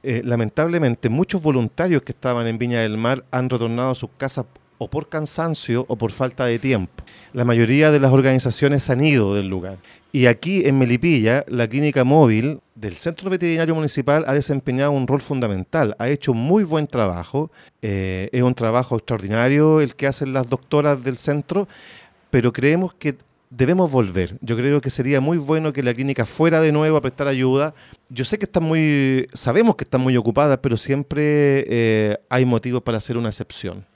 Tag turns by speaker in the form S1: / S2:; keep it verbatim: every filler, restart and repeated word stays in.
S1: eh, lamentablemente muchos voluntarios que estaban en Viña del Mar han retornado a sus casas o por cansancio o por falta de tiempo. La mayoría de las organizaciones han ido del lugar. Y aquí en Melipilla, la clínica móvil del Centro Veterinario Municipal ha desempeñado un rol fundamental, ha hecho muy buen trabajo, eh, es un trabajo extraordinario el que hacen las doctoras del centro, pero creemos que debemos volver. Yo creo que sería muy bueno que la clínica fuera de nuevo a prestar ayuda. Yo sé que están muy, sabemos que están muy ocupadas, pero siempre eh, hay motivos para hacer una excepción.